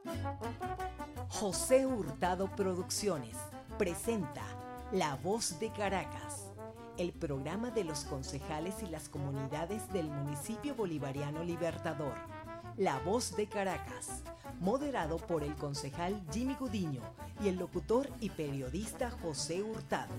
José Hurtado Producciones presenta La Voz de Caracas, el programa de los concejales y las comunidades del municipio bolivariano Libertador. La Voz de Caracas, moderado por el concejal Jimmy Gudiño y el locutor y periodista José Hurtado.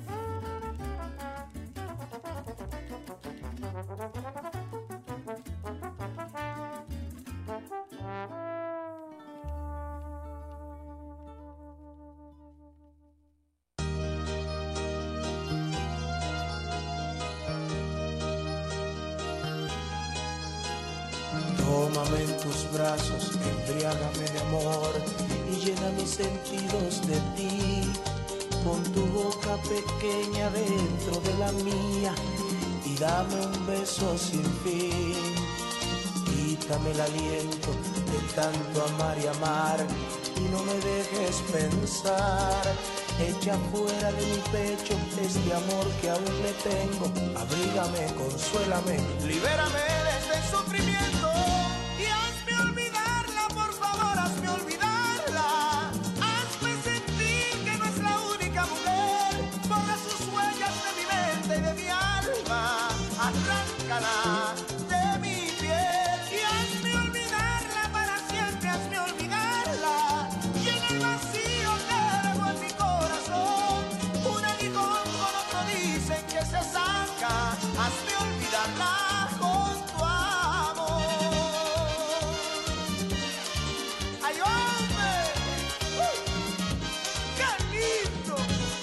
Tómame en tus brazos, embriágame de amor y llena mis sentidos de ti. Pon tu boca pequeña dentro de la mía y dame un beso sin fin. Quítame el aliento de tanto amar y amar y no me dejes pensar. Echa fuera de mi pecho este amor que aún le tengo. Abrígame, consuélame, libérame de este sufrimiento. Y hazme olvidarla, por favor, hazme olvidarla. Hazme sentir que no es la única mujer. Borra sus huellas de mi mente y de mi alma. Arráncala de mi piel. Y hazme olvidarla para siempre, hazme olvidarla. Y en el vacío que dejó en mi corazón, un aguijón con otro dicen que se saca. Hazme olvidarla con tu amor. ¡Ay, hombre! ¡Qué lindo!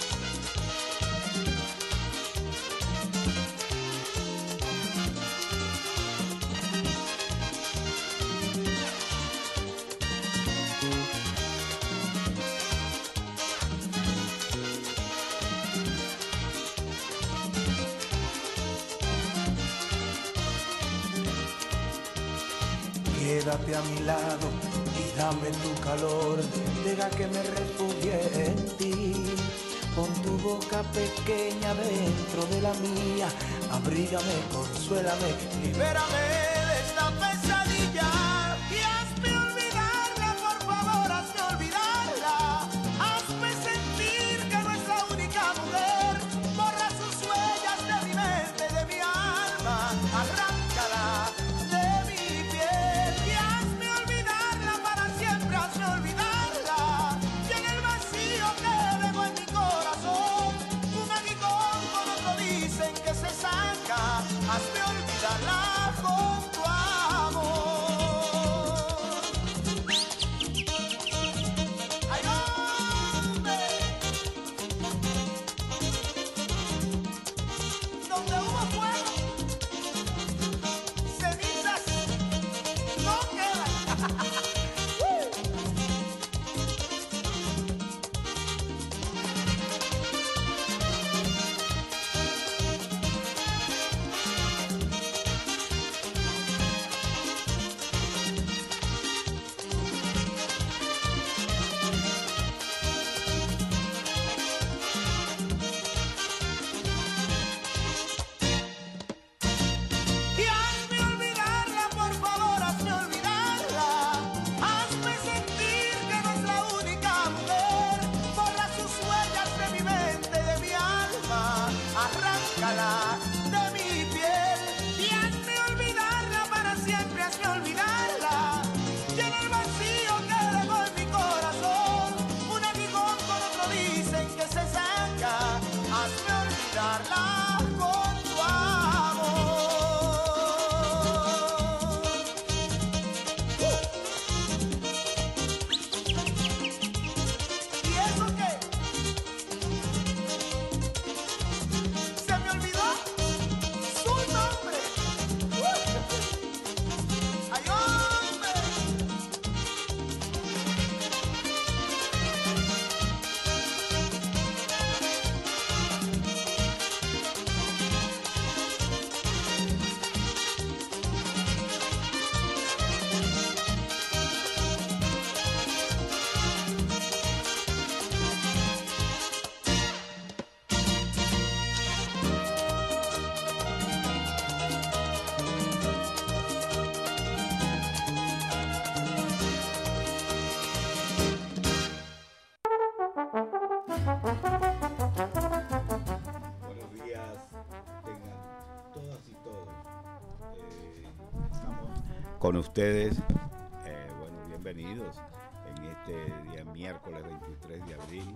Quédate a mi lado y dame tu calor, deja que me refugie en ti. Pon tu boca pequeña dentro de la mía, abrígame, consuélame, libérame de esta pesadilla. Y hazme olvidarla, por favor, hazme olvidarla. Hazme sentir que no es la única mujer. Borra sus huellas de mi mente, de mi alma, arráncala de mi piel. Y hazme olvidarla para siempre, hazme olvidarla. Y en el vacío que dejó en mi corazón, un aguijón con otro dicen que se saca. Hazme olvidarla con tu con ustedes. Bienvenidos en este día miércoles 23 de abril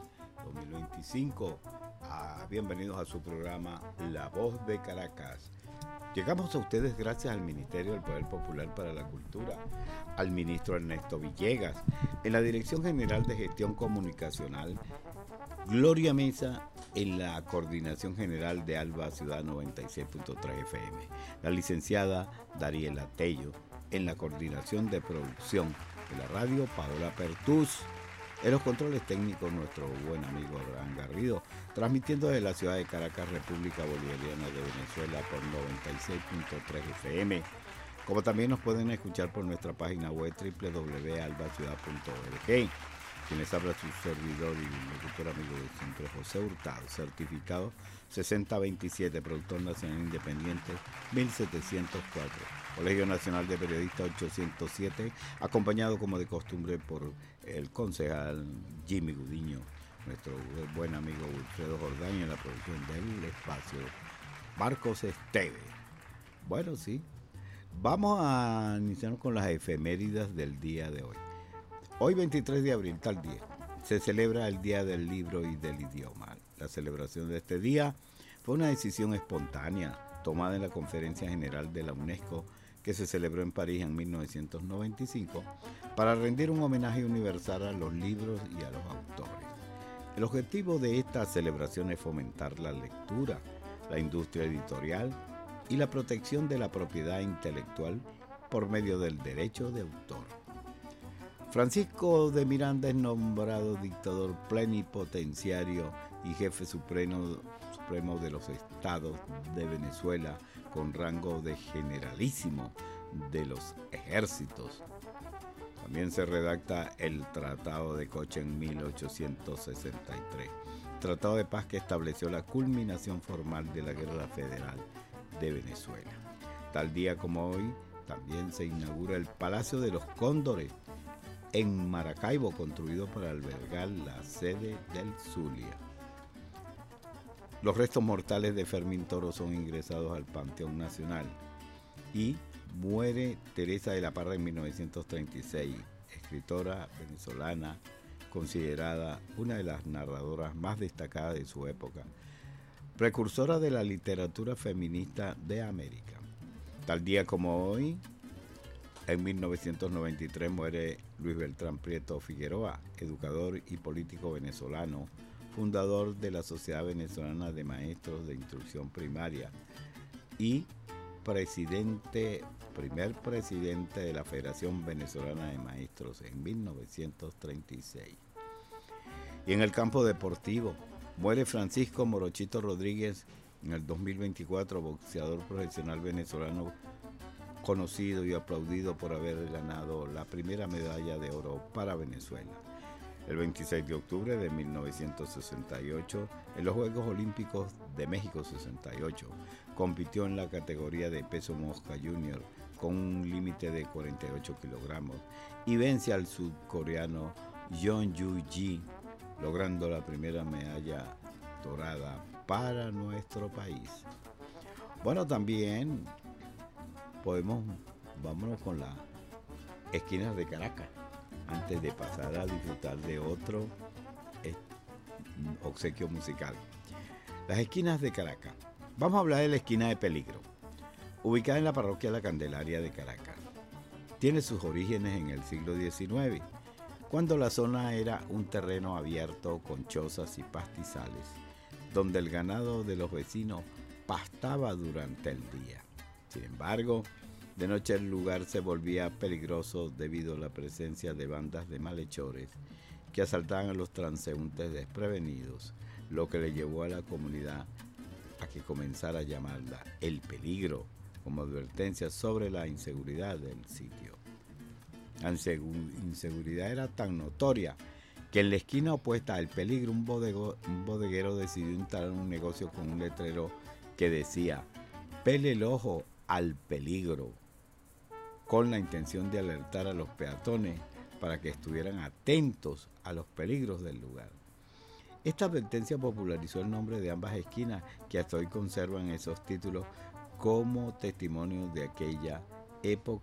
2025. Bienvenidos a su programa La Voz de Caracas. Llegamos a ustedes gracias al Ministerio del Poder Popular para la Cultura, al ministro Ernesto Villegas, en la Dirección General de Gestión Comunicacional, Gloria Mesa en la Coordinación General de Alba Ciudad 96.3 FM, la licenciada Dariela Tello en la Coordinación de Producción de la radio, Paola Pertús, en los controles técnicos nuestro buen amigo Abraham Garrido, transmitiendo desde la ciudad de Caracas, República Bolivariana de Venezuela por 96.3 FM, como también nos pueden escuchar por nuestra página web www.albaciudad.org. Quienes habla su servidor y locutor amigo de siempre, José Hurtado, certificado 6027, productor nacional independiente 1704, Colegio Nacional de Periodistas 807, acompañado como de costumbre por el concejal Jimmy Gudiño, nuestro buen amigo Wilfredo Jordán, en la producción del espacio Marcos Esteve. Bueno, sí, vamos a iniciar con las efemérides del día de hoy. Hoy, 23 de abril, tal día, se celebra el Día del Libro y del Idioma. La celebración de este día fue una decisión espontánea tomada en la Conferencia General de la UNESCO que se celebró en París en 1995 para rendir un homenaje universal a los libros y a los autores. El objetivo de esta celebración es fomentar la lectura, la industria editorial y la protección de la propiedad intelectual por medio del derecho de autor. Francisco de Miranda es nombrado dictador plenipotenciario y jefe supremo de los estados de Venezuela con rango de generalísimo de los ejércitos. También se redacta el Tratado de Coche en 1863, tratado de paz que estableció la culminación formal de la Guerra Federal de Venezuela. Tal día como hoy, también se inaugura el Palacio de los Cóndores en Maracaibo, construido para albergar la sede del Zulia. Los restos mortales de Fermín Toro son ingresados al Panteón Nacional y muere Teresa de la Parra en 1936, escritora venezolana, considerada una de las narradoras más destacadas de su época, precursora de la literatura feminista de América. Tal día como hoy, en 1993 muere Luis Beltrán Prieto Figueroa, educador y político venezolano, fundador de la Sociedad Venezolana de Maestros de Instrucción Primaria y primer presidente de la Federación Venezolana de Maestros en 1936. Y en el campo deportivo, muere Francisco Morochito Rodríguez en el 2024, boxeador profesional venezolano conocido y aplaudido por haber ganado la primera medalla de oro para Venezuela. El 26 de octubre de 1968, en los Juegos Olímpicos de México 68, compitió en la categoría de peso mosca junior con un límite de 48 kilogramos y vence al sudcoreano Jeon Ju-ji, logrando la primera medalla dorada para nuestro país. Bueno, también vámonos con las esquinas de Caracas, antes de pasar a disfrutar de otro obsequio musical. Las esquinas de Caracas. Vamos a hablar de la esquina de Peligro, ubicada en la parroquia La Candelaria de Caracas. Tiene sus orígenes en el siglo XIX, cuando la zona era un terreno abierto con chozas y pastizales, donde el ganado de los vecinos pastaba durante el día. Sin embargo, de noche el lugar se volvía peligroso debido a la presencia de bandas de malhechores que asaltaban a los transeúntes desprevenidos, lo que le llevó a la comunidad a que comenzara a llamarla El Peligro, como advertencia sobre la inseguridad del sitio. La inseguridad era tan notoria que en la esquina opuesta al Peligro un bodeguero decidió instalar un negocio con un letrero que decía «Pele el ojo al peligro», con la intención de alertar a los peatones para que estuvieran atentos a los peligros del lugar. Esta advertencia popularizó el nombre de ambas esquinas, que hasta hoy conservan esos títulos como testimonio de aquella época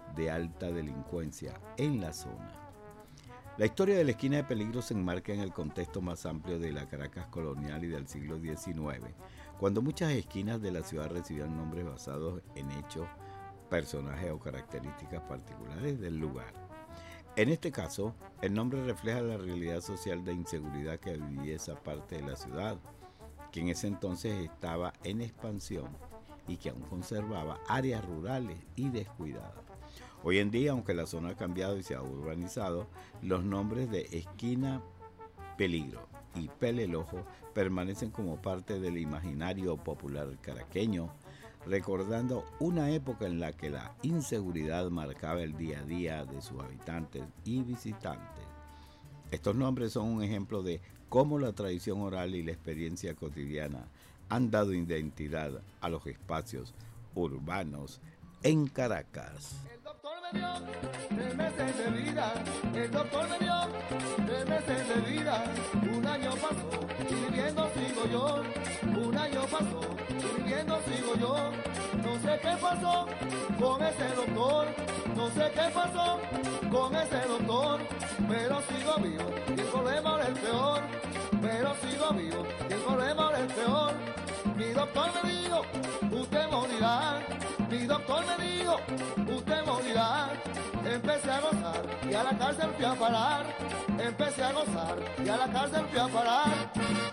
de alta delincuencia en la zona. La historia de la esquina de Peligro se enmarca en el contexto más amplio de la Caracas colonial y del siglo XIX, cuando muchas esquinas de la ciudad recibían nombres basados en hechos, personajes o características particulares del lugar. En este caso, el nombre refleja la realidad social de inseguridad que vivía esa parte de la ciudad, que en ese entonces estaba en expansión y que aún conservaba áreas rurales y descuidadas. Hoy en día, aunque la zona ha cambiado y se ha urbanizado, los nombres de Esquina Peligro y Pelelojo permanecen como parte del imaginario popular caraqueño, recordando una época en la que la inseguridad marcaba el día a día de sus habitantes y visitantes. Estos nombres son un ejemplo de cómo la tradición oral y la experiencia cotidiana han dado identidad a los espacios urbanos en Caracas. El doctor me dio 3 meses de vida, el doctor me dio 3 meses de vida, un año pasó y viviendo sigo yo, un año pasó y viviendo sigo yo, no sé qué pasó con ese doctor, no sé qué pasó con ese doctor, pero sigo vivo y el problema es peor, pero sigo vivo y el problema es peor, mi doctor me dijo, usted morirá. Mi doctor me dijo, usted morirá. Empecé a gozar y a la cárcel fui a parar. Empecé a gozar y a la cárcel fui a parar.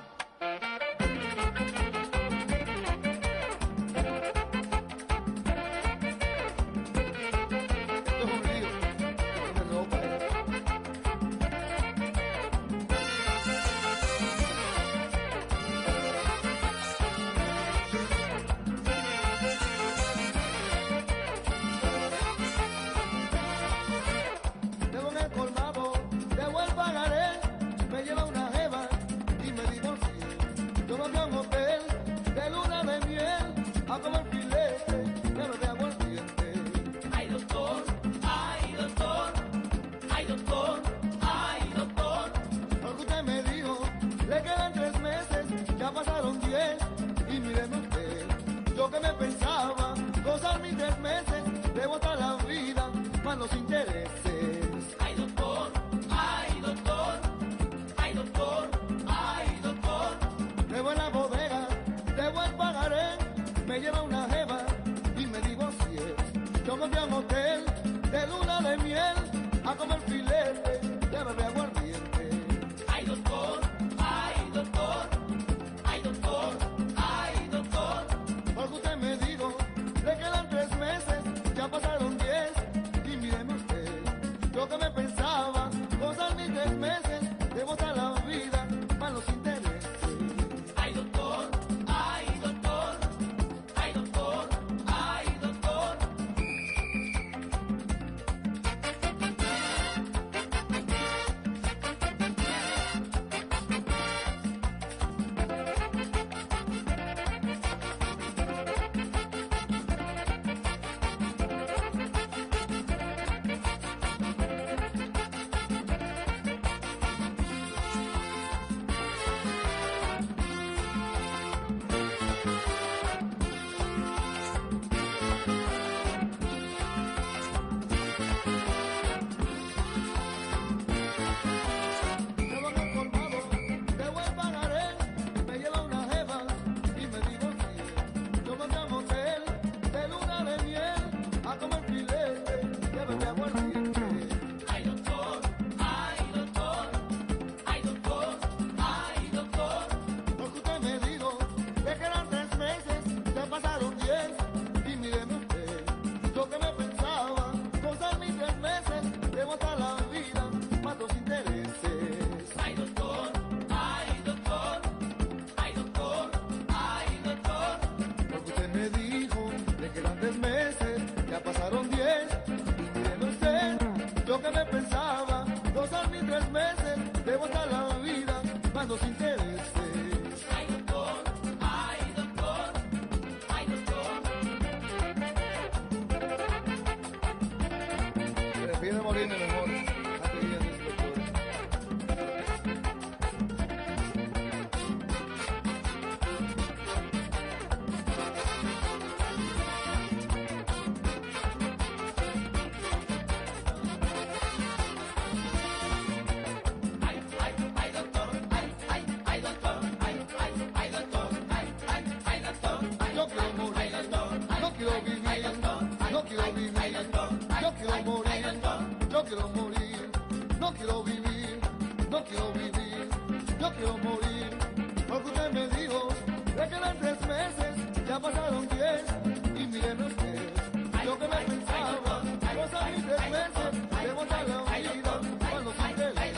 Los intereses. Ay doctor, ay doctor, ay doctor, ay doctor. Debo en la bodega, debo el pagaré, me lleva una jeva y me divorcié. Yo me fui a un hotel de luna de miel a comer filete de bebé aguardiente. Ay doctor, ay doctor, ay doctor, ay doctor. Porque usted me dijo, le quedan 3 meses. no quiero vivir, no quiero vivir, yo quiero morir. Porque usted me dijo, de que eran 3 meses, ya pasaron 10, y miren ustedes, yo que me pensaba, pasan mis 3 meses, de botar la vida, cuando siempre le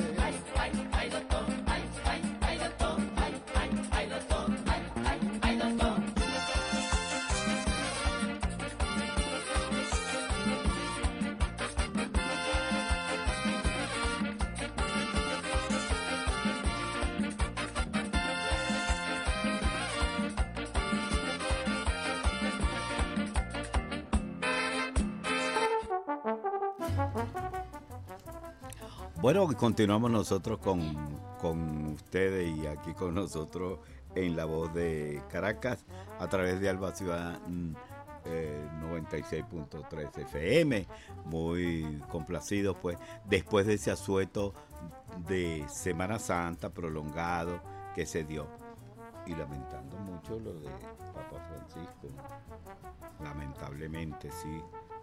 Bueno, continuamos nosotros con ustedes y aquí con nosotros en La Voz de Caracas a través de Alba Ciudad 96.3 FM. Muy complacidos pues después de ese asueto de Semana Santa prolongado que se dio y lamentando mucho lo de Papa Francisco, lamentablemente sí.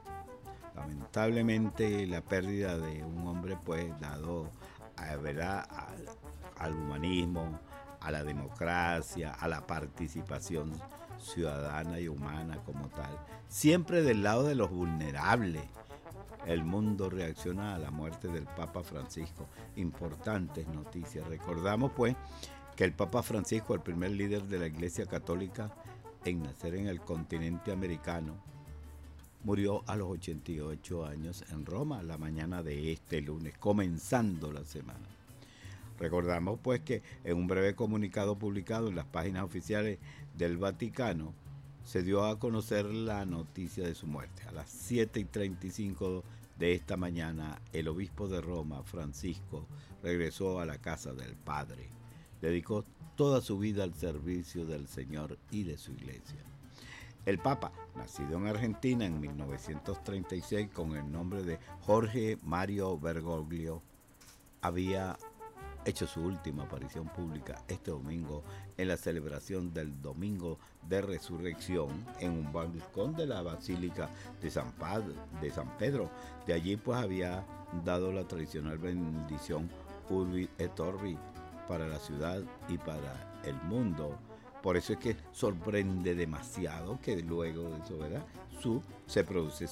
Lamentablemente la pérdida de un hombre pues dado ¿verdad? Al humanismo, a la democracia, a la participación ciudadana y humana como tal, siempre del lado de los vulnerables. El mundo reacciona a la muerte del Papa Francisco. Importantes noticias. Recordamos pues que el Papa Francisco, el primer líder de la Iglesia Católica en nacer en el continente americano, murió a los 88 años en Roma la mañana de este lunes, comenzando la semana. Recordamos pues que en un breve comunicado publicado en las páginas oficiales del Vaticano se dio a conocer la noticia de su muerte. A las 7:35 de esta mañana, el obispo de Roma, Francisco, regresó a la casa del Padre. Dedicó toda su vida al servicio del Señor y de su iglesia. El Papa, nacido en Argentina en 1936 con el nombre de Jorge Mario Bergoglio, había hecho su última aparición pública este domingo en la celebración del Domingo de Resurrección en un balcón de la Basílica de San Pedro. De allí pues había dado la tradicional bendición Urbi et Orbi para la ciudad y para el mundo. Por eso es que sorprende demasiado que luego de eso, ¿verdad? Se produce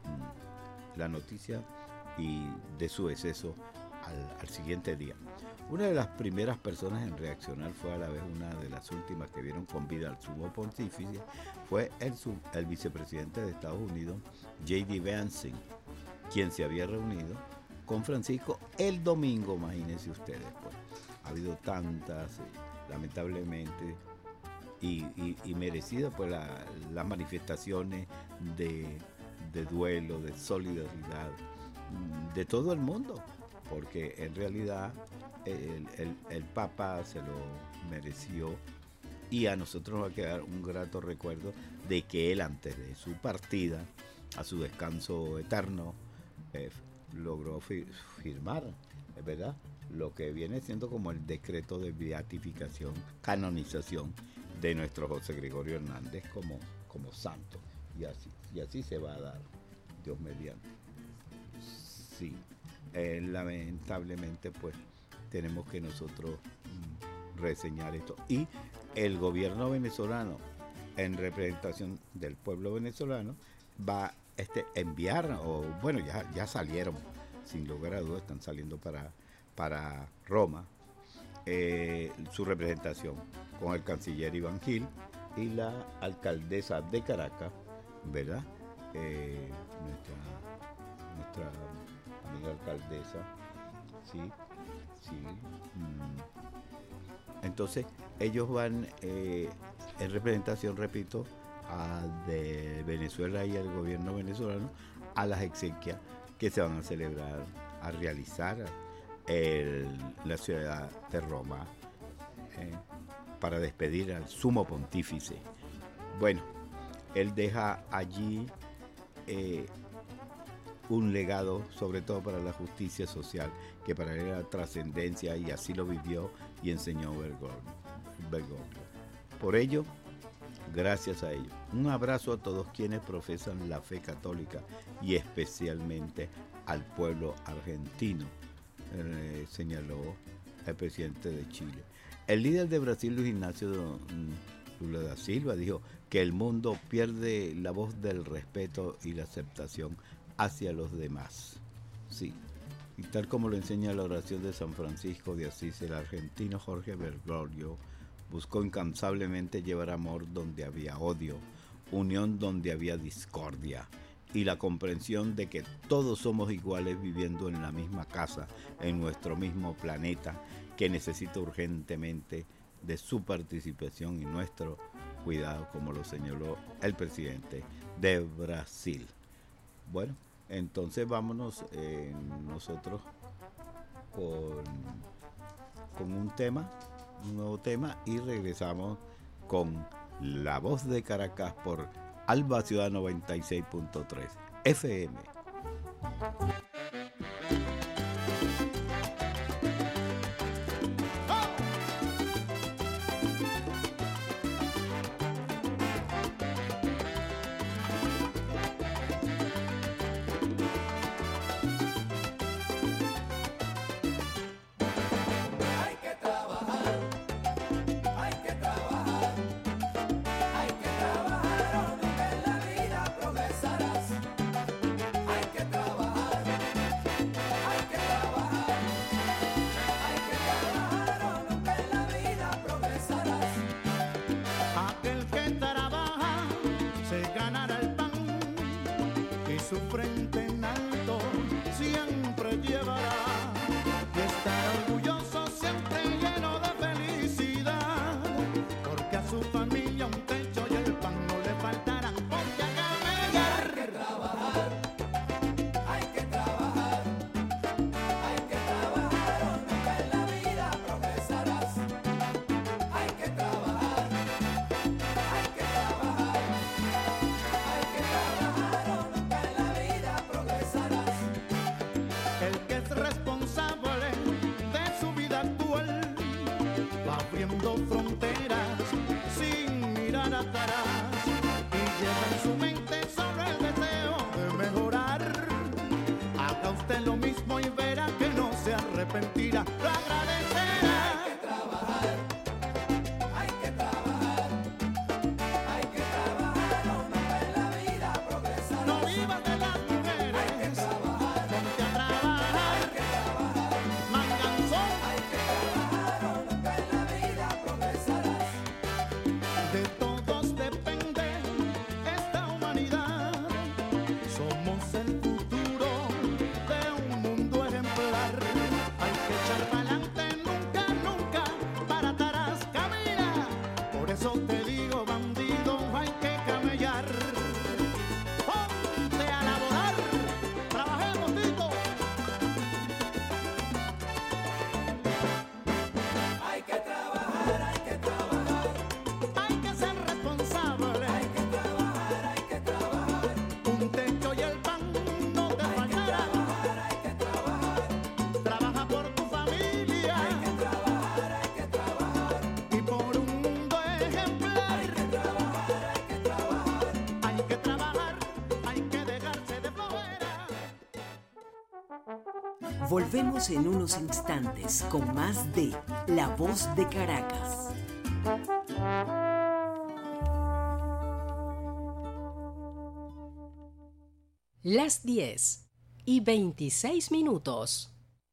la noticia y de su deceso al siguiente día. Una de las primeras personas en reaccionar fue a la vez una de las últimas que vieron con vida al sumo pontífice, fue el vicepresidente de Estados Unidos, J.D. Vance, quien se había reunido con Francisco el domingo, imagínense ustedes. Pues. Ha habido tantas, lamentablemente, y merecidas pues las manifestaciones de duelo, de solidaridad de todo el mundo, porque en realidad el Papa se lo mereció y a nosotros nos va a quedar un grato recuerdo de que él, antes de su partida a su descanso eterno, logró firmar, ¿verdad?, lo que viene siendo como el decreto de beatificación, canonización de nuestro José Gregorio Hernández como santo, y así se va a dar, Dios mediante. Sí, lamentablemente pues tenemos que nosotros reseñar esto, y el gobierno venezolano, en representación del pueblo venezolano, va a enviar, o bueno, ya salieron, sin lugar a dudas, están saliendo para Roma, su representación con el canciller Iván Gil y la alcaldesa de Caracas, ¿verdad? Nuestra amiga alcaldesa, sí. Entonces, ellos van en representación, repito, de Venezuela y el gobierno venezolano a las exequias que se van a celebrar, a realizar la ciudad de Roma para despedir al sumo pontífice. Bueno, él deja allí un legado, sobre todo para la justicia social, que para él era trascendencia, y así lo vivió y enseñó Bergoglio. Por ello, gracias a ellos, un abrazo a todos quienes profesan la fe católica y especialmente al pueblo argentino, señaló el presidente de Chile. El líder de Brasil, Luis Ignacio Lula da Silva, dijo que el mundo pierde la voz del respeto y la aceptación hacia los demás. Sí, y tal como lo enseña la oración de San Francisco de Asís, el argentino Jorge Bergoglio buscó incansablemente llevar amor donde había odio, unión donde había discordia, y la comprensión de que todos somos iguales viviendo en la misma casa, en nuestro mismo planeta, que necesita urgentemente de su participación y nuestro cuidado, como lo señaló el presidente de Brasil. Bueno, entonces vámonos nosotros con un nuevo tema, y regresamos con La Voz de Caracas por Alba Ciudad 96.3 FM. Volvemos en unos instantes con más de La Voz de Caracas. Las 10:26.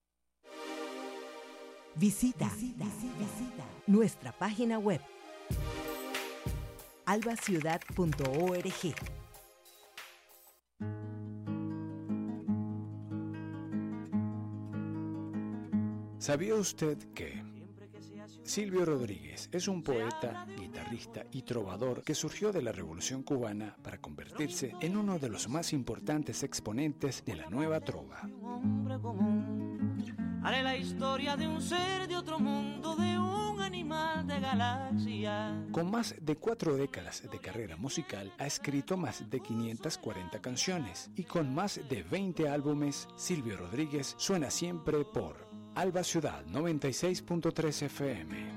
Visita nuestra página web albaciudad.org. ¿Sabía usted que Silvio Rodríguez es un poeta, guitarrista y trovador que surgió de la Revolución Cubana para convertirse en uno de los más importantes exponentes de la nueva trova? Haré la historia de un ser de otro mundo, de un animal de galaxia. Con más de 4 décadas de carrera musical, ha escrito más de 540 canciones y con más de 20 álbumes, Silvio Rodríguez suena siempre por Alba Ciudad 96.3 FM.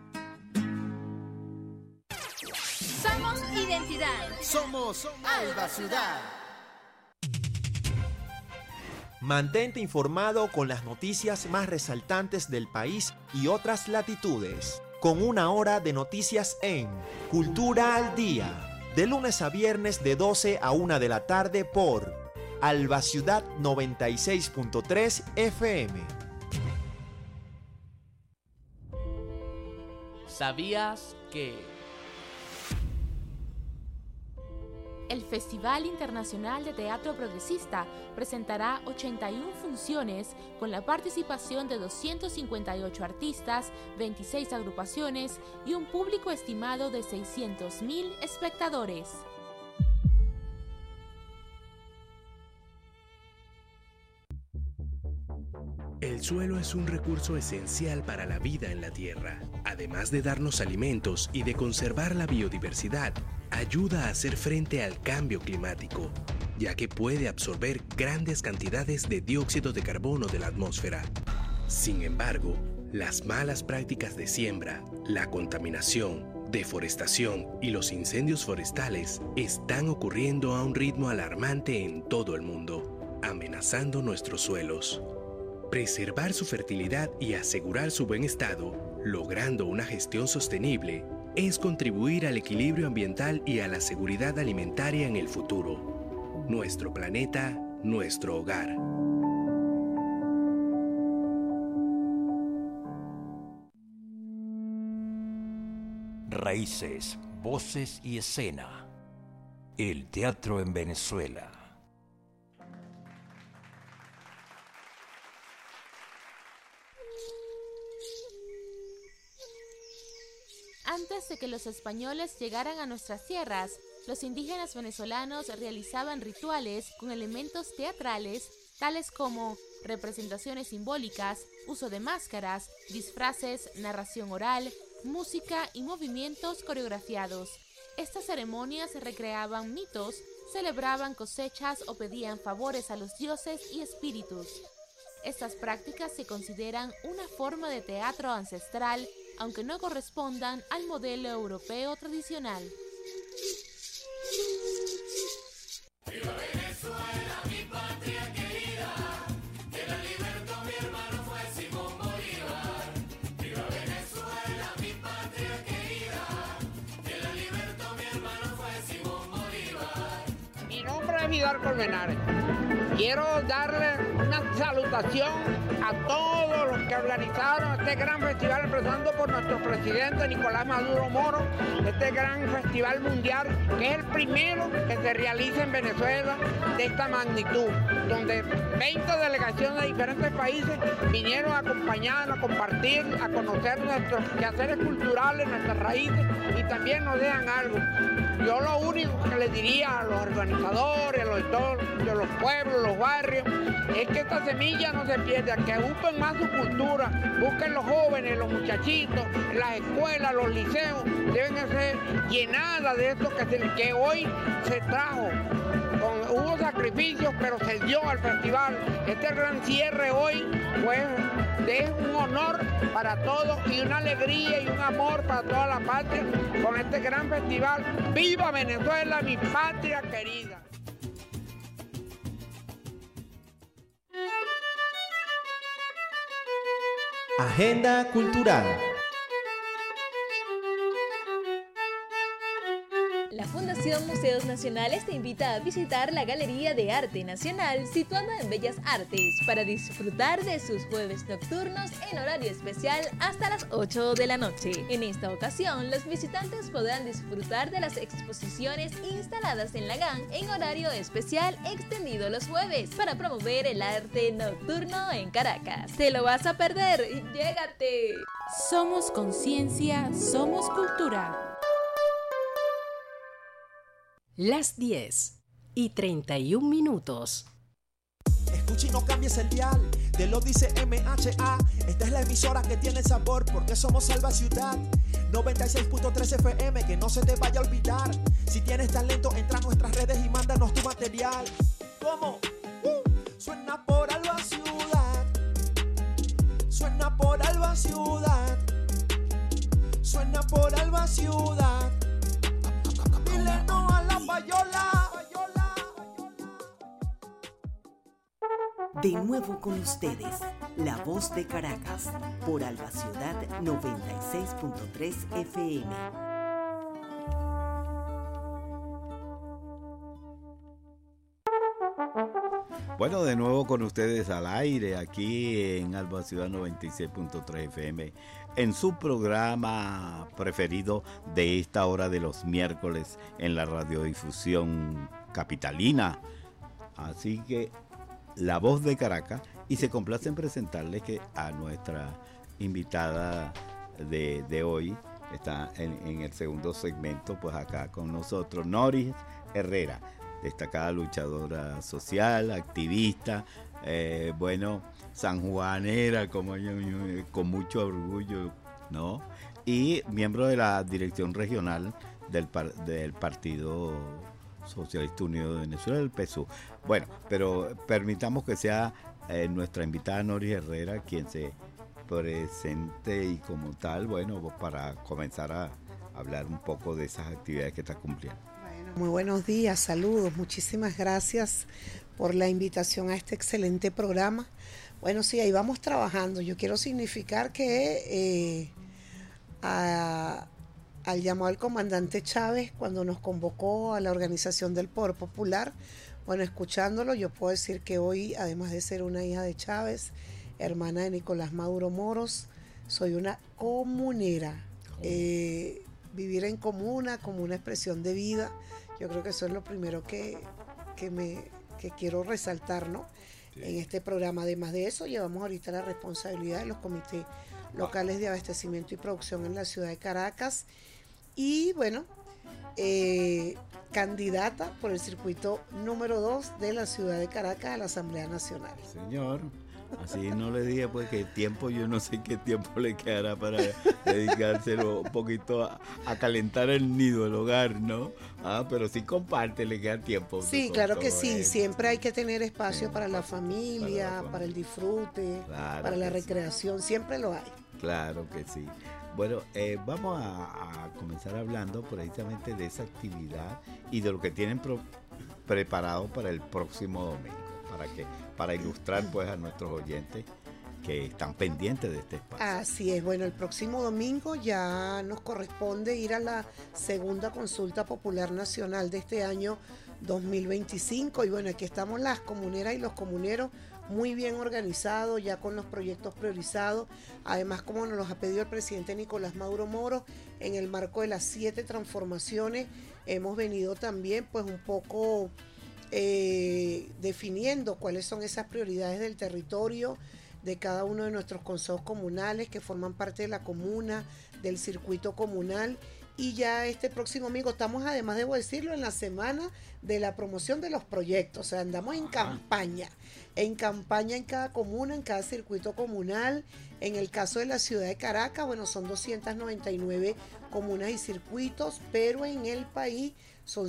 Somos identidad. Somos Alba Ciudad. Mantente informado con las noticias más resaltantes del país y otras latitudes, con una hora de noticias en Cultura al Día, de lunes a viernes de 12 a 1 de la tarde por Alba Ciudad 96.3 FM. ¿Sabías que el Festival Internacional de Teatro Progresista presentará 81 funciones con la participación de 258 artistas, 26 agrupaciones y un público estimado de 600.000 espectadores? El suelo es un recurso esencial para la vida en la Tierra. Además de darnos alimentos y de conservar la biodiversidad, ayuda a hacer frente al cambio climático, ya que puede absorber grandes cantidades de dióxido de carbono de la atmósfera. Sin embargo, las malas prácticas de siembra, la contaminación, deforestación y los incendios forestales están ocurriendo a un ritmo alarmante en todo el mundo, amenazando nuestros suelos. Preservar su fertilidad y asegurar su buen estado, logrando una gestión sostenible, es contribuir al equilibrio ambiental y a la seguridad alimentaria en el futuro. Nuestro planeta, nuestro hogar. Raíces, voces y escena. El teatro en Venezuela. Antes de que los españoles llegaran a nuestras tierras, los indígenas venezolanos realizaban rituales con elementos teatrales tales como representaciones simbólicas, uso de máscaras, disfraces, narración oral, música y movimientos coreografiados. Estas ceremonias recreaban mitos, celebraban cosechas o pedían favores a los dioses y espíritus. Estas prácticas se consideran una forma de teatro ancestral, aunque no correspondan al modelo europeo tradicional. ¡Viva Venezuela, mi patria querida! Que la libertó mi hermano fue Simón Bolívar. ¡Viva Venezuela, mi patria querida! Que la libertó mi hermano fue Simón Bolívar. Mi nombre es Vidal Colmenares. Quiero darle una salutación a todos los que organizaron este gran festival, empezando por nuestro presidente Nicolás Maduro Moro, este gran festival mundial, que es el primero que se realiza en Venezuela de esta magnitud, donde 20 delegaciones de diferentes países vinieron a acompañarnos, a compartir, a conocer nuestros quehaceres culturales, nuestras raíces, y también nos dejan algo. Yo lo único que les diría a los organizadores, de los pueblos, los barrios, es que esta semilla no se pierda, que busquen más su cultura, busquen los jóvenes, los muchachitos, las escuelas, los liceos, deben ser llenadas de esto que hoy se trajo. Hubo sacrificios, pero se dio al festival. Este gran cierre hoy pues, es un honor para todos y una alegría y un amor para toda la patria con este gran festival. ¡Viva Venezuela, mi patria querida! Agenda cultural. La Fundación Museos Nacionales te invita a visitar la Galería de Arte Nacional situada en Bellas Artes para disfrutar de sus jueves nocturnos en horario especial hasta las 8 de la noche. En esta ocasión, los visitantes podrán disfrutar de las exposiciones instaladas en la GAN en horario especial extendido los jueves para promover el arte nocturno en Caracas. ¿Te lo vas a perder? ¡Llégate! Somos conciencia, somos cultura. Las 10:31. Escucha y no cambies el dial, te lo dice MHA. Esta es la emisora que tiene sabor porque somos Alba Ciudad 96.3 FM, que no se te vaya a olvidar. Si tienes talento, entra a nuestras redes y mándanos tu material. ¿Cómo? Suena por Alba Ciudad. Suena por Alba Ciudad. Suena por Alba Ciudad. Dile no a la payola. De nuevo con ustedes, La Voz de Caracas, por Alba Ciudad 96.3 FM. Bueno, de nuevo con ustedes al aire, aquí en Alba Ciudad 96.3 FM, en su programa preferido de esta hora de los miércoles en la radiodifusión capitalina. Así que La Voz de Caracas, y se complace en presentarles que a nuestra invitada de hoy está en el segundo segmento, pues acá con nosotros, Noris Herrera, destacada luchadora social, activista, sanjuanera, como yo, con mucho orgullo, ¿no? Y miembro de la dirección regional del Partido Socialista Unido de Venezuela, el PSUV. Bueno, pero permitamos que sea nuestra invitada Noris Herrera quien se presente y como tal, bueno, para comenzar a hablar un poco de esas actividades que está cumpliendo. Muy buenos días, saludos, muchísimas gracias por la invitación a este excelente programa. Bueno, sí, ahí vamos trabajando. Yo quiero significar que al llamado al comandante Chávez, cuando nos convocó a la organización del Poder Popular, bueno, escuchándolo, yo puedo decir que hoy, además de ser una hija de Chávez, hermana de Nicolás Maduro Moros, soy una comunera. Vivir en comuna como una expresión de vida, yo creo que eso es lo primero que quiero resaltar, ¿no? Sí. En este programa. Además de eso, llevamos ahorita la responsabilidad de los comités locales de abastecimiento y producción en la ciudad de Caracas y, bueno, candidata por el circuito número 2 de la ciudad de Caracas a la Asamblea Nacional. Señor, así no le dije pues que tiempo, yo no sé qué tiempo le quedará para dedicárselo un poquito a calentar el nido, el hogar, ¿no? Pero sí comparte, le queda tiempo. Sí, claro que sí, siempre hay que tener espacio para la familia, para el disfrute, claro, para la recreación, siempre lo hay. Claro que sí. Bueno, vamos a comenzar hablando precisamente de esa actividad y de lo que tienen preparado para el próximo domingo, para ilustrar pues a nuestros oyentes que están pendientes de este espacio. Así es, bueno, el próximo domingo ya nos corresponde ir a la segunda consulta popular nacional de este año 2025 y bueno, aquí estamos las comuneras y los comuneros muy bien organizados, ya con los proyectos priorizados, además como nos los ha pedido el presidente Nicolás Maduro Moros, en el marco de las 7 transformaciones, hemos venido también pues un poco definiendo cuáles son esas prioridades del territorio, de cada uno de nuestros consejos comunales que forman parte de la comuna, del circuito comunal. Y ya este próximo domingo estamos, además debo decirlo, en la semana de la promoción de los proyectos. O sea, andamos en campaña en cada comuna, en cada circuito comunal. En el caso de la ciudad de Caracas, bueno, son 299 comunas y circuitos, pero en el país son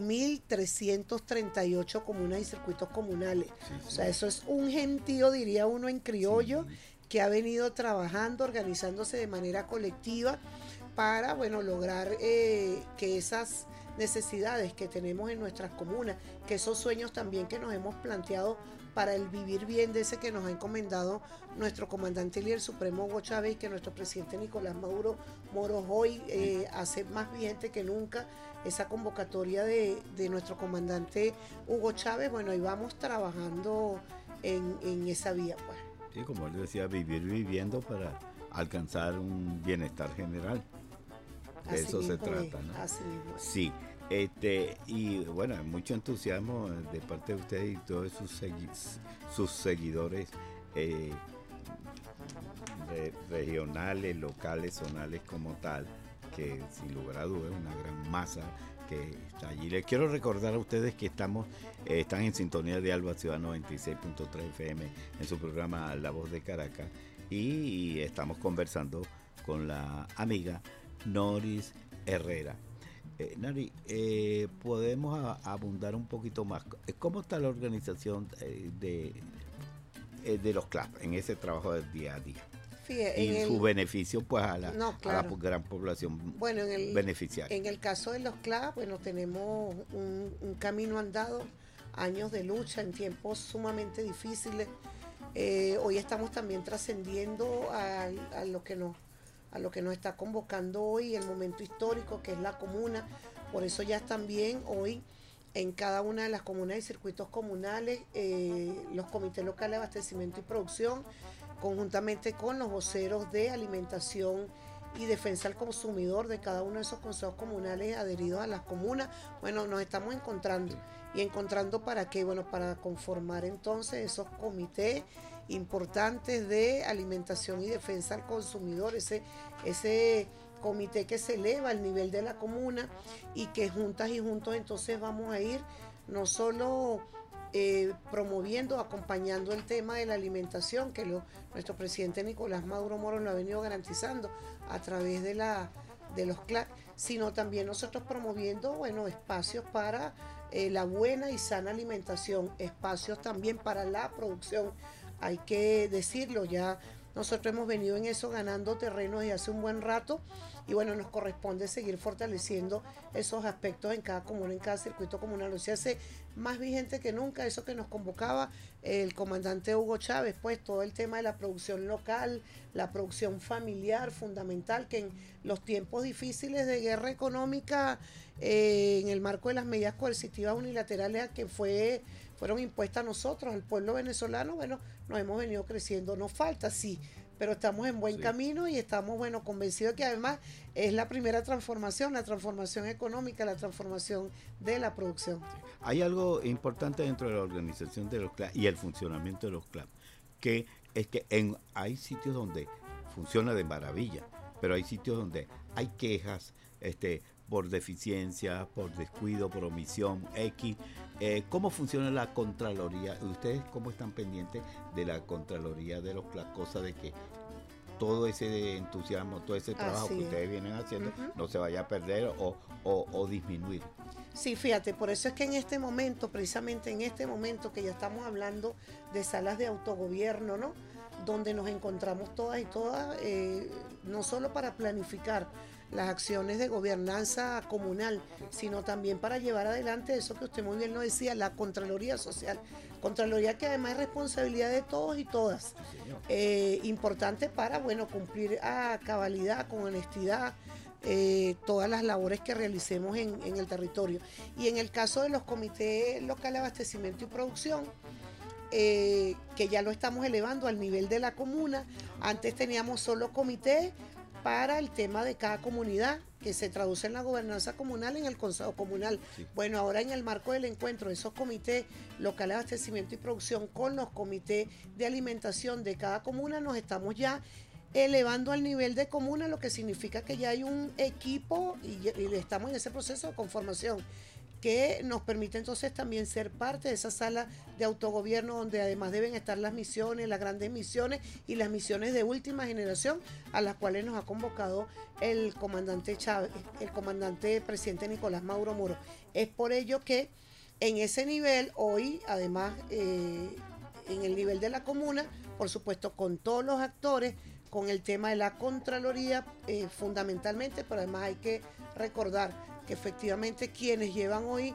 5.338 comunas y circuitos comunales. Sí. O sea, eso es un gentío, diría uno en criollo, sí, que ha venido trabajando, organizándose de manera colectiva para, bueno, lograr que esas necesidades que tenemos en nuestras comunas, que esos sueños también que nos hemos planteado para el vivir bien de ese que nos ha encomendado nuestro comandante líder supremo Hugo Chávez y que nuestro presidente Nicolás Maduro Moros hoy hace más vigente que nunca esa convocatoria de nuestro comandante Hugo Chávez. Bueno, ahí vamos trabajando en esa vía, pues. Sí, como él decía, vivir viviendo para alcanzar un bienestar general. De eso se trata, ¿no? Así mismo. Sí, y bueno, hay mucho entusiasmo de parte de ustedes y todos sus seguidores regionales, locales, zonales como tal, que sin lugar a dudas es una gran masa que está allí. Les quiero recordar a ustedes que están en sintonía de Alba Ciudad 96.3 FM en su programa La Voz de Caracas y estamos conversando con la amiga Noris Herrera. Nari, podemos abundar un poquito más. ¿Cómo está la organización de los CLAP en ese trabajo del día a día? Fíjate, y su beneficio pues a la gran población beneficiaria. En el caso de los CLAP, bueno, tenemos un camino andado años de lucha, en tiempos sumamente difíciles. Hoy estamos también trascendiendo a lo que nos está convocando hoy, el momento histórico que es la comuna. Por eso ya también hoy en cada una de las comunas y circuitos comunales, los comités locales de abastecimiento y producción, conjuntamente con los voceros de alimentación y defensa al consumidor de cada uno de esos consejos comunales adheridos a las comunas, bueno, nos estamos encontrando. ¿Y encontrando para qué? Bueno, para conformar entonces esos comités importantes de alimentación y defensa al consumidor, ese comité que se eleva al nivel de la comuna y que juntas y juntos entonces vamos a ir no solo promoviendo, acompañando el tema de la alimentación, que nuestro presidente Nicolás Maduro Moro lo ha venido garantizando a través de los CLAC, sino también nosotros promoviendo, bueno, espacios para la buena y sana alimentación, espacios también para la producción. Hay que decirlo, ya nosotros hemos venido en eso ganando terreno desde hace un buen rato y bueno, nos corresponde seguir fortaleciendo esos aspectos en cada comuna, en cada circuito comunal. O sea, hace más vigente que nunca eso que nos convocaba el comandante Hugo Chávez, pues todo el tema de la producción local, la producción familiar, fundamental, que en los tiempos difíciles de guerra económica, en el marco de las medidas coercitivas unilaterales a que fueron impuestas a nosotros, al pueblo venezolano, bueno, nos hemos venido creciendo. Nos falta, sí, pero estamos en buen camino y estamos, bueno, convencidos que además es la primera transformación, la transformación económica, la transformación de la producción. Hay algo importante dentro de la organización de los CLAP y el funcionamiento de los CLAP, que es que hay sitios donde funciona de maravilla, pero hay sitios donde hay quejas, por deficiencia, por descuido, por omisión, X. ¿Cómo funciona la Contraloría? ¿Ustedes cómo están pendientes de la Contraloría de los CLAC? Cosa de que todo ese entusiasmo, todo ese trabajo que ustedes vienen haciendo no se vaya a perder o disminuir. Sí, fíjate, por eso es que en este momento, precisamente en este momento que ya estamos hablando de salas de autogobierno, ¿no? Donde nos encontramos todas y todas, no solo para planificar las acciones de gobernanza comunal, sino también para llevar adelante eso que usted muy bien lo decía, la Contraloría Social. Contraloría que además es responsabilidad de todos y todas. Importante para, bueno, cumplir a cabalidad, con honestidad, todas las labores que realicemos en el territorio. Y en el caso de los comités locales de abastecimiento y producción, que ya lo estamos elevando al nivel de la comuna. Antes teníamos solo comité para el tema de cada comunidad, que se traduce en la gobernanza comunal, en el consejo comunal. Sí. Bueno, ahora en el marco del encuentro de esos comités locales de abastecimiento y producción con los comités de alimentación de cada comuna, nos estamos ya elevando al nivel de comuna, lo que significa que ya hay un equipo y estamos en ese proceso de conformación que nos permite entonces también ser parte de esa sala de autogobierno donde además deben estar las misiones, las grandes misiones y las misiones de última generación a las cuales nos ha convocado el comandante Chávez, el comandante presidente Nicolás Maduro Moro. Es por ello que en ese nivel hoy, además en el nivel de la comuna, por supuesto con todos los actores, con el tema de la Contraloría fundamentalmente, pero además hay que recordar que efectivamente quienes llevan hoy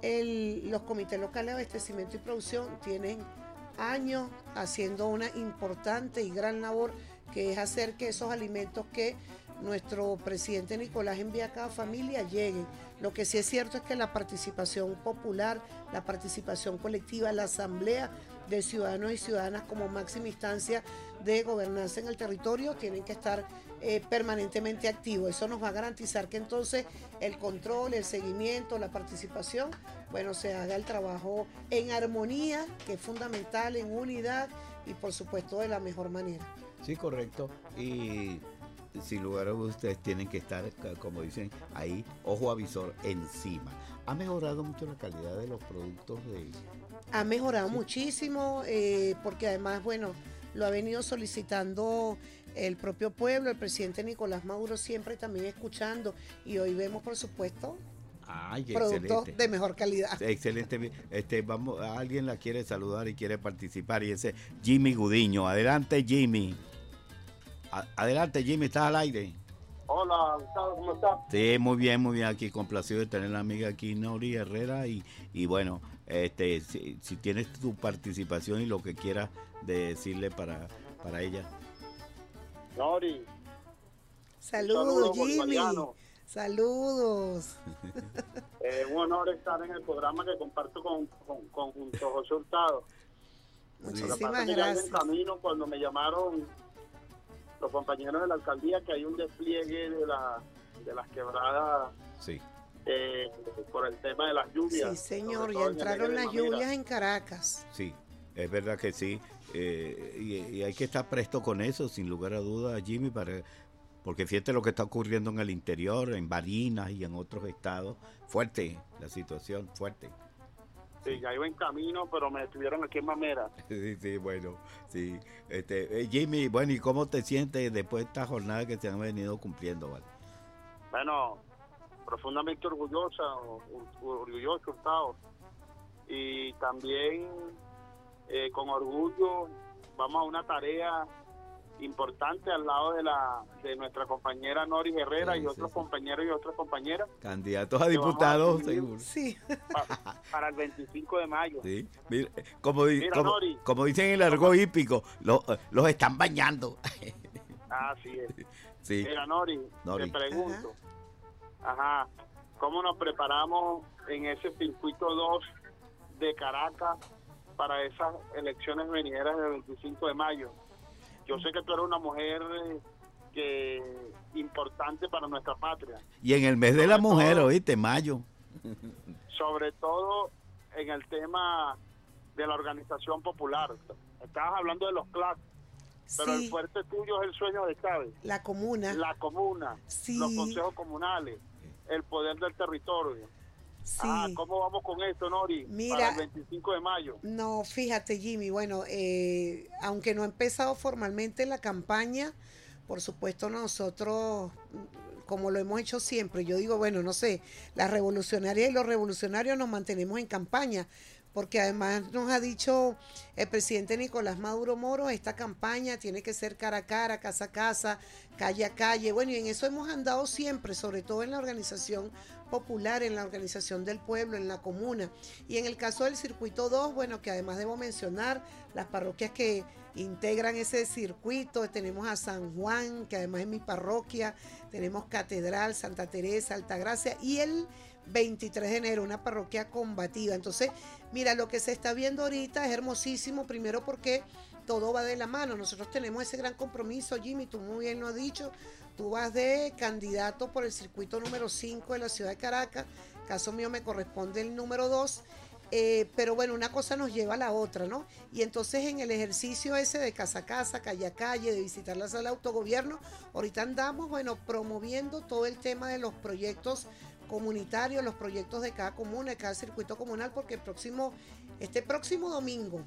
los comités locales de abastecimiento y producción tienen años haciendo una importante y gran labor, que es hacer que esos alimentos que nuestro presidente Nicolás envía a cada familia lleguen. Lo que sí es cierto es que la participación popular, la participación colectiva, la asamblea de ciudadanos y ciudadanas como máxima instancia de gobernanza en el territorio tienen que estar permanentemente activos. Eso nos va a garantizar que entonces el control, el seguimiento, la participación, bueno, se haga el trabajo en armonía, que es fundamental, en unidad y por supuesto de la mejor manera. Sí, correcto. Y sin lugar a dudas ustedes tienen que estar, como dicen ahí, ojo avisor encima. ¿Ha mejorado mucho la calidad de los productos de...? Ha mejorado muchísimo, porque además, bueno, lo ha venido solicitando el propio pueblo, el presidente Nicolás Maduro siempre también escuchando, y hoy vemos, por supuesto, productos de mejor calidad. Excelente. Vamos, alguien la quiere saludar y quiere participar, y ese Jimmy Gudiño. Adelante, Jimmy. Adelante, Jimmy, ¿estás al aire? Hola, Gustavo, ¿cómo estás? Sí, muy bien, aquí complacido de tener la amiga aquí, Nori Herrera, y bueno, si tienes tu participación y lo que quieras decirle para ella. Nori. Saludos, Jimmy. bolivariano. Saludos. Un honor estar en el programa que comparto con junto a José Hurtado. Muchísimas En gracias. camino, cuando me llamaron los compañeros de la alcaldía, que hay un despliegue de las quebradas, sí, por el tema de las lluvias. Sí, señor, Sobre ya todo en el entraron Eje de las Mamira. lluvias en Caracas. Sí, es verdad que sí. Y hay que estar presto con eso, sin lugar a dudas, Jimmy, porque fíjate lo que está ocurriendo en el interior, en Barinas y en otros estados. Fuerte la situación, fuerte. Sí, ya iba en camino, pero me estuvieron aquí en Mamera. Sí, bueno, sí. Jimmy, bueno, ¿y cómo te sientes después de esta jornada que se han venido cumpliendo, vale? Bueno, profundamente orgulloso, Hurtado. Y también con orgullo vamos a una tarea importante al lado de nuestra compañera Nori Herrera y otros compañeros y otras compañeras. Candidatos a diputados, seguir seguro. Sí. Para el 25 de mayo. Sí. Mira, como Nori. dicen en el argot hípico, los están bañando. Así es. Sí. Mira, Nori, te pregunto. Ajá. ¿Cómo nos preparamos en ese circuito 2 de Caracas para esas elecciones venideras del 25 de mayo? Yo sé que tú eres una mujer importante para nuestra patria. Y en el mes de la mujer, oíste, mayo. Sobre todo en el tema de la organización popular. Estabas hablando de los clases, pero Sí. el fuerte tuyo es el sueño de Chávez. La comuna. La comuna, Sí. los consejos comunales, el poder del territorio. Sí. ¿Cómo vamos con esto, Nori? Mira, para el 25 de mayo. No, fíjate, Jimmy, bueno, aunque no ha empezado formalmente la campaña, por supuesto nosotros, como lo hemos hecho siempre, yo digo, bueno, no sé, las revolucionarias y los revolucionarios nos mantenemos en campaña, porque además nos ha dicho el presidente Nicolás Maduro Moro, esta campaña tiene que ser cara a cara, casa a casa, calle a calle, bueno, y en eso hemos andado siempre, sobre todo en la organización popular, en la organización del pueblo, en la comuna. Y en el caso del circuito 2, bueno, que además debo mencionar las parroquias que integran ese circuito, tenemos a San Juan, que además es mi parroquia, tenemos Catedral, Santa Teresa, Altagracia, y el 23 de enero, una parroquia combativa. Entonces, mira, lo que se está viendo ahorita es hermosísimo, primero porque todo va de la mano. Nosotros tenemos ese gran compromiso, Jimmy, tú muy bien lo has dicho, tú vas de candidato por el circuito número 5 de la ciudad de Caracas, caso mío me corresponde el número 2, pero bueno, una cosa nos lleva a la otra, ¿no? Y entonces en el ejercicio ese de casa a casa, calle a calle, de visitar la sala de autogobierno, ahorita andamos, bueno, promoviendo todo el tema de los proyectos comunitarios, los proyectos de cada comuna, de cada circuito comunal, porque este próximo domingo,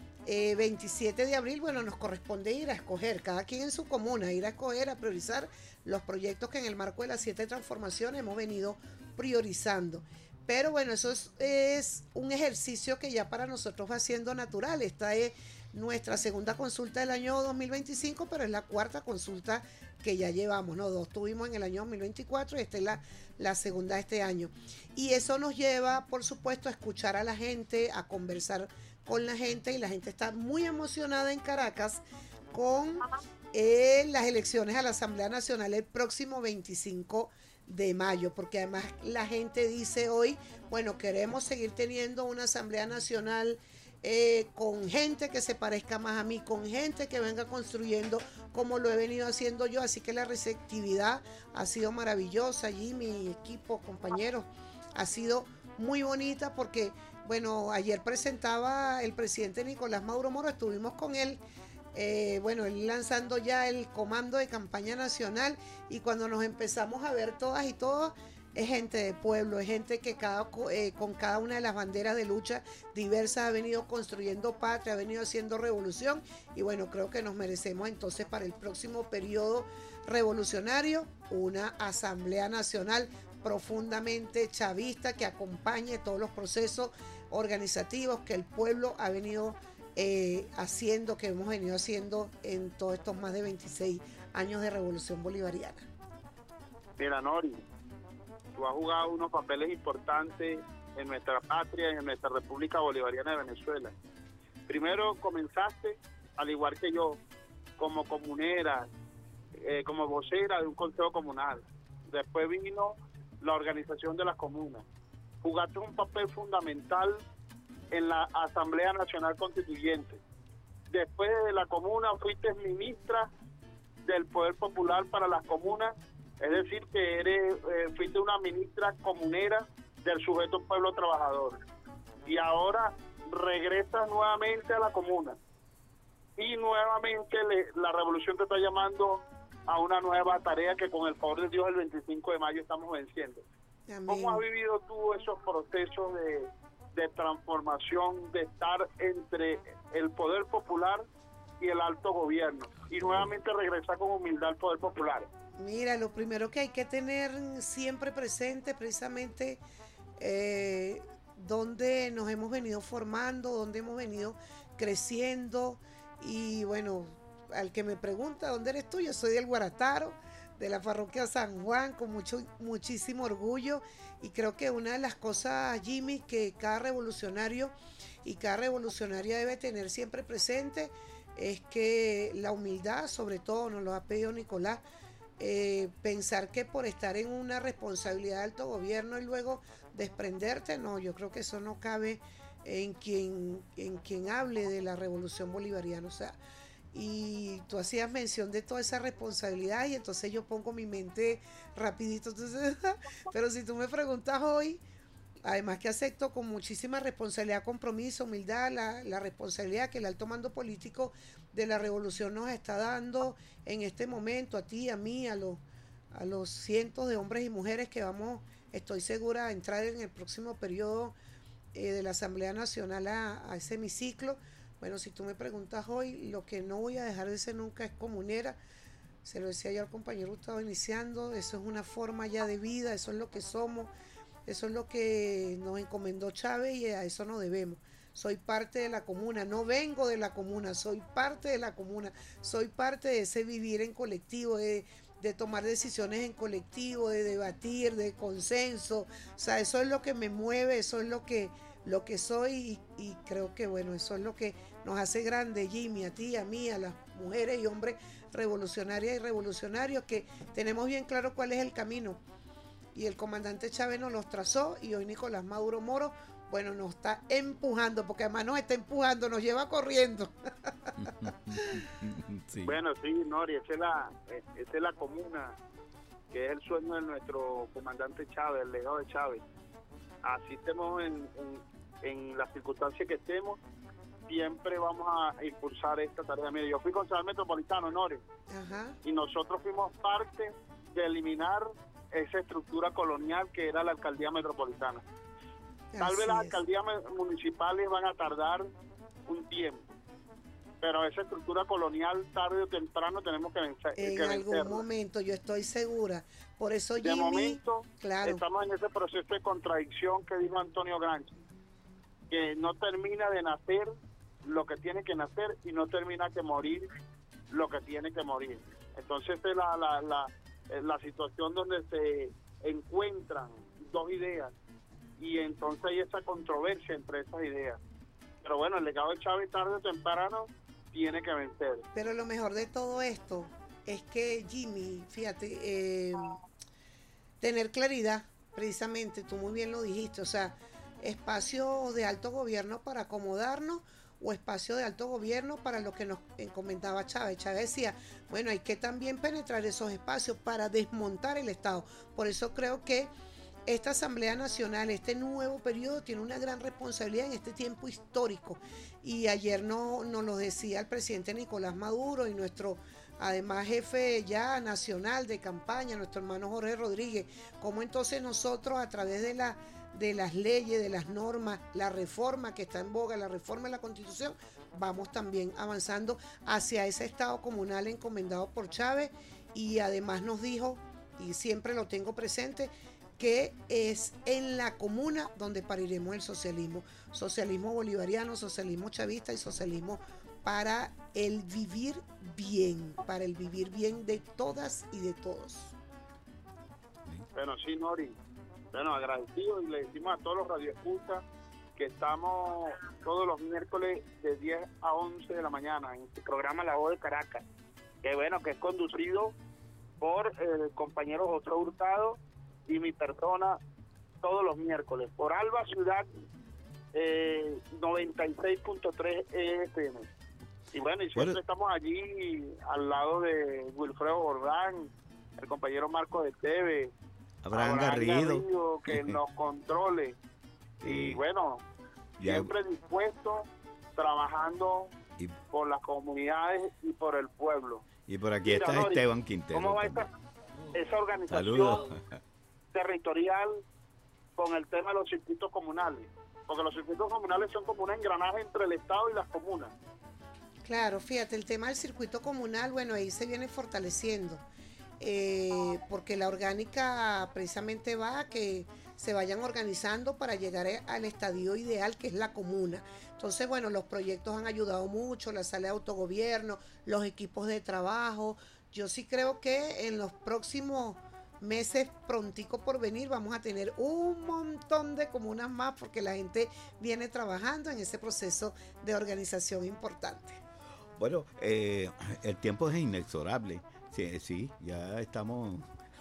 27 de abril, bueno, nos corresponde ir a escoger, cada quien en su comuna, ir a escoger, a priorizar los proyectos que en el marco de las 7 transformaciones hemos venido priorizando. Pero bueno, eso es un ejercicio que ya para nosotros va siendo natural. Esta es nuestra segunda consulta del año 2025, pero es la cuarta consulta que ya llevamos, ¿no? 2 tuvimos en el año 2024 y esta es la segunda de este año. Y eso nos lleva, por supuesto, a escuchar a la gente, a conversar con la gente, y la gente está muy emocionada en Caracas con las elecciones a la Asamblea Nacional el próximo 25 de mayo, porque además la gente dice hoy, bueno, queremos seguir teniendo una Asamblea Nacional con gente que se parezca más a mí, con gente que venga construyendo como lo he venido haciendo yo, así que la receptividad ha sido maravillosa. Allí mi equipo, compañeros, ha sido muy bonita porque, bueno, ayer presentaba el presidente Nicolás Maduro Moro, estuvimos con él, él lanzando ya el comando de campaña nacional, y cuando nos empezamos a ver todas y todos, es gente de pueblo, es gente que con cada una de las banderas de lucha diversas ha venido construyendo patria, ha venido haciendo revolución, y bueno, creo que nos merecemos entonces para el próximo periodo revolucionario una Asamblea Nacional profundamente chavista que acompañe todos los procesos organizativos que el pueblo ha venido haciendo, que hemos venido haciendo en todos estos más de 26 años de revolución bolivariana. Mira, Nori, tú has jugado unos papeles importantes en nuestra patria, en nuestra República Bolivariana de Venezuela. Primero comenzaste, al igual que yo, como comunera, como vocera de un consejo comunal. Después vino la organización de las comunas. Jugaste un papel fundamental en la Asamblea Nacional Constituyente. Después de la comuna fuiste ministra del Poder Popular para las comunas, es decir, que fuiste una ministra comunera del sujeto pueblo trabajador. Y ahora regresas nuevamente a la comuna. Y nuevamente la revolución te está llamando a una nueva tarea que con el favor de Dios el 25 de mayo estamos venciendo. Amén. ¿Cómo has vivido tú esos procesos de transformación, de estar entre el poder popular y el alto gobierno? Y nuevamente regresar con humildad al poder popular. Mira, lo primero que hay que tener siempre presente precisamente dónde nos hemos venido formando, dónde hemos venido creciendo. Y bueno, al que me pregunta dónde eres tú, yo soy del Guarataro, de la parroquia San Juan, con muchísimo orgullo. Y creo que una de las cosas, Jimmy, que cada revolucionario y cada revolucionaria debe tener siempre presente es que la humildad, sobre todo, nos lo ha pedido Nicolás, pensar que por estar en una responsabilidad de alto gobierno y luego desprenderte, no, yo creo que eso no cabe en quien hable de la revolución bolivariana. O sea, y tú hacías mención de toda esa responsabilidad y entonces yo pongo mi mente rapidito, entonces, pero si tú me preguntas hoy, además que acepto con muchísima responsabilidad, compromiso, humildad, la responsabilidad que el alto mando político de la revolución nos está dando en este momento, a ti, a mí, a los cientos de hombres y mujeres que vamos, estoy segura, a entrar en el próximo periodo de la Asamblea Nacional a ese hemiciclo. Bueno, si tú me preguntas hoy, lo que no voy a dejar de ser nunca es comunera. Se lo decía yo al compañero Gustavo iniciando, eso es una forma ya de vida, eso es lo que somos, eso es lo que nos encomendó Chávez y a eso nos debemos. Soy parte de la comuna, no vengo de la comuna, soy parte de la comuna, soy parte de ese vivir en colectivo, de tomar decisiones en colectivo, de debatir, de consenso. O sea, eso es lo que me mueve, eso es lo que soy y creo que bueno, eso es lo que nos hace grande, Jimmy, a ti, a mí, a las mujeres y hombres revolucionarias y revolucionarios, que tenemos bien claro cuál es el camino. Y el comandante Chávez nos los trazó y hoy Nicolás Maduro Moro, bueno, nos está empujando, porque además nos está empujando, nos lleva corriendo. Sí. Bueno, sí, Nori, esa es la comuna, que es el sueño de nuestro comandante Chávez, el legado de Chávez. Así estemos en las circunstancias que estemos, siempre vamos a impulsar esta tarea. Mira, yo fui concejal metropolitano, Nori, y nosotros fuimos parte de eliminar esa estructura colonial que era la alcaldía metropolitana. Tal vez las alcaldías municipales van a tardar un tiempo, pero esa estructura colonial tarde o temprano tenemos que vencer. En algún momento, yo estoy segura. Por eso, Jimmy, de momento, claro, estamos en ese proceso de contradicción que dijo Antonio Gramsci, que no termina de nacer lo que tiene que nacer y no termina de morir lo que tiene que morir. Entonces es la situación donde se encuentran dos ideas y entonces hay esa controversia entre esas ideas. Pero bueno, el legado de Chávez tarde o temprano tiene que vencer. Pero lo mejor de todo esto es que, Jimmy, fíjate, tener claridad, precisamente, tú muy bien lo dijiste, o sea, espacio de alto gobierno para acomodarnos o espacio de alto gobierno para lo que nos encomendaba Chávez. Chávez decía, bueno, hay que también penetrar esos espacios para desmontar el Estado. Por eso creo que esta Asamblea Nacional, este nuevo periodo, tiene una gran responsabilidad en este tiempo histórico. Y ayer nos lo decía el presidente Nicolás Maduro y nuestro, además, jefe ya nacional de campaña, nuestro hermano Jorge Rodríguez, cómo entonces nosotros a través de las leyes, de las normas, la reforma que está en boga, la reforma de la Constitución, vamos también avanzando hacia ese Estado comunal encomendado por Chávez. Y además nos dijo, y siempre lo tengo presente, que es en la comuna donde pariremos el socialismo bolivariano, socialismo chavista y socialismo para el vivir bien, de todas y de todos. Bueno, sí, Nori, Bueno, agradecido, y le decimos a todos los radioescuchas que estamos todos los miércoles de 10 a 11 de la mañana en el programa La Voz de Caracas, que bueno, que es conducido por el compañero José Hurtado y mi persona todos los miércoles, por Alba Ciudad 96.3 FM. Y bueno, y siempre estamos allí al lado de Wilfredo Jordán, el compañero Marco de Teve, Abraham Garrido, que nos controle. Y bueno, siempre dispuesto, trabajando por las comunidades y por el pueblo. Y por aquí Mira, está Nori, Esteban Quintero. ¿cómo va esa organización Saludos. territorial con el tema de los circuitos comunales? Porque los circuitos comunales son como un engranaje entre el Estado y las comunas. Claro, fíjate, el tema del circuito comunal, bueno, ahí se viene fortaleciendo, porque la orgánica precisamente va a que se vayan organizando para llegar al estadio ideal, que es la comuna. Entonces, bueno, los proyectos han ayudado mucho, la sala de autogobierno, los equipos de trabajo. Yo sí creo que en los próximos meses, prontico por venir, vamos a tener un montón de comunas más, porque la gente viene trabajando en ese proceso de organización importante. Bueno, el tiempo es inexorable. Sí, ya estamos...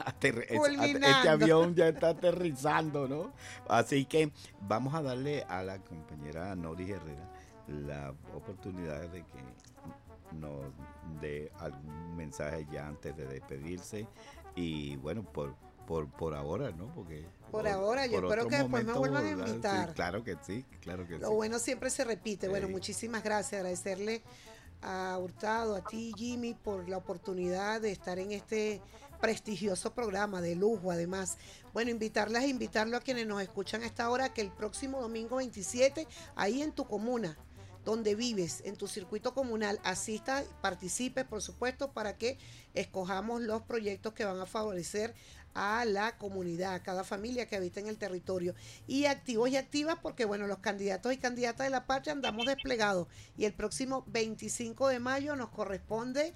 Este avión ya está aterrizando, ¿no? Así que vamos a darle a la compañera Nori Herrera la oportunidad de que nos dé algún mensaje ya antes de despedirse. Y bueno, por ahora, ¿no? Porque por ahora, yo espero que después me vuelvan a invitar. Sí, claro que sí. Lo bueno siempre se repite. Bueno, muchísimas gracias. Agradecerle a Hurtado, a ti, Jimmy, por la oportunidad de estar en este prestigioso programa de lujo, además. Bueno, invitarlo a quienes nos escuchan a esta hora, que el próximo domingo 27, ahí en tu comuna, donde vives, en tu circuito comunal, asista, participe, por supuesto, para que escojamos los proyectos que van a favorecer a la comunidad, a cada familia que habita en el territorio. Y activos y activas, porque bueno, los candidatos y candidatas de la patria andamos desplegados, y el próximo 25 de mayo nos corresponde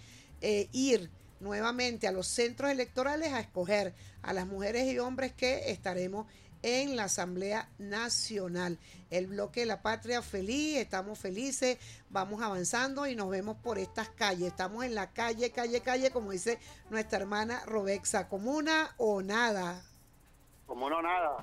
ir nuevamente a los centros electorales a escoger a las mujeres y hombres que estaremos en la Asamblea Nacional. El bloque de la patria feliz, estamos felices, vamos avanzando y nos vemos por estas calles. Estamos en la calle, como dice nuestra hermana Robexa. ¿Comuna o nada? Comuna o nada.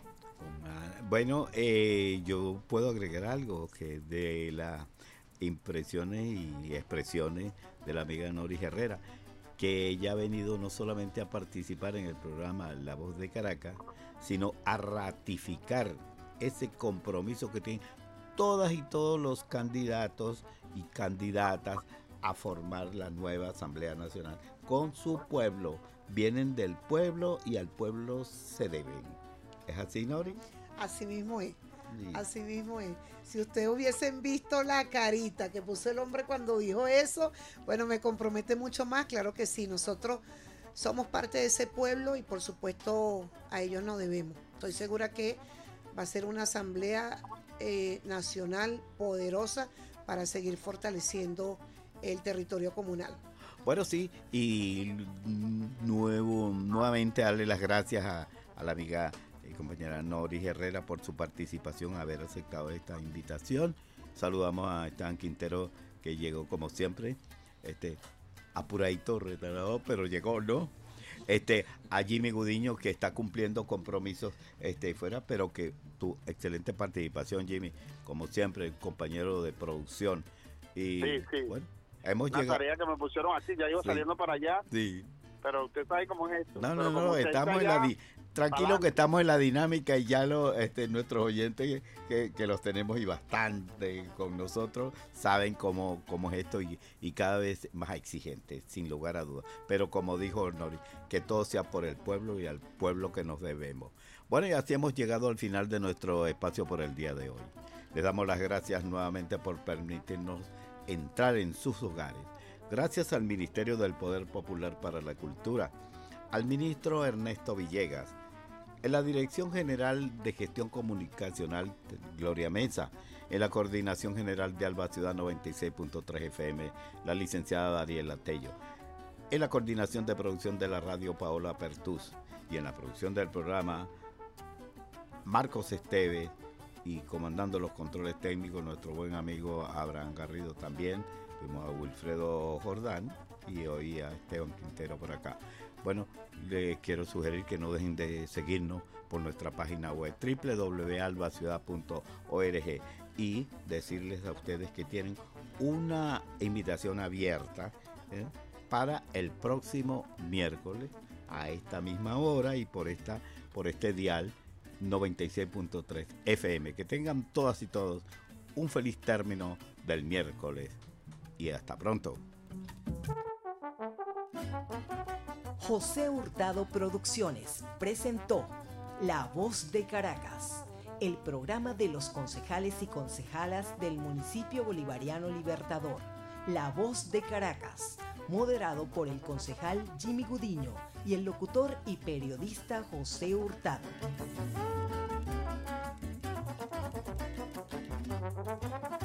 Bueno, yo puedo agregar algo, que de las impresiones y expresiones de la amiga Nori Herrera, que ella ha venido no solamente a participar en el programa La Voz de Caracas, sino a ratificar ese compromiso que tienen todas y todos los candidatos y candidatas a formar la nueva Asamblea Nacional con su pueblo. Vienen del pueblo y al pueblo se deben. ¿Es así, Nori? Así mismo es. Sí. Así mismo es. Si ustedes hubiesen visto la carita que puso el hombre cuando dijo eso, bueno, me compromete mucho más. Claro que sí, nosotros somos parte de ese pueblo y por supuesto a ellos nos debemos. Estoy segura que va a ser una asamblea nacional poderosa para seguir fortaleciendo el territorio comunal. Bueno, sí, y nuevamente darle las gracias a la amiga y compañera Nori Herrera por su participación, haber aceptado esta invitación. Saludamos a Esteban Quintero, que llegó como siempre, apuradito, retardado, pero llegó, ¿no? A Jimmy Gudiño, que está cumpliendo compromisos fuera, pero que tu excelente participación, Jimmy, como siempre, compañero de producción. Y sí. Bueno, hemos una llegado. Tarea que me pusieron así, ya iba saliendo para allá. Sí. Pero usted sabe cómo es esto. No, estamos en la tranquilo que estamos en la dinámica, y ya nuestros oyentes que los tenemos y bastante con nosotros saben cómo es esto, y cada vez más exigente, sin lugar a dudas. Pero como dijo Nori, que todo sea por el pueblo y al pueblo que nos debemos. Bueno, y así hemos llegado al final de nuestro espacio por el día de hoy. Les damos las gracias nuevamente por permitirnos entrar en sus hogares. Gracias al Ministerio del Poder Popular para la Cultura, al ministro Ernesto Villegas, en la Dirección General de Gestión Comunicacional Gloria Mesa, en la Coordinación General de Alba Ciudad 96.3 FM, la licenciada Dariela Tello, en la Coordinación de Producción de la Radio Paola Pertús, y en la producción del programa Marcos Esteves, y comandando los controles técnicos nuestro buen amigo Abraham Garrido también. Tuvimos a Wilfredo Jordán y hoy a Esteban Quintero por acá. Bueno, les quiero sugerir que no dejen de seguirnos por nuestra página web www.albaciudad.org y decirles a ustedes que tienen una invitación abierta para el próximo miércoles a esta misma hora y por este dial 96.3 FM. Que tengan todas y todos un feliz término del miércoles y hasta pronto. José Hurtado Producciones presentó La Voz de Caracas, el programa de los concejales y concejalas del municipio bolivariano Libertador. La Voz de Caracas, moderado por el concejal Jimmy Gudiño y el locutor y periodista José Hurtado.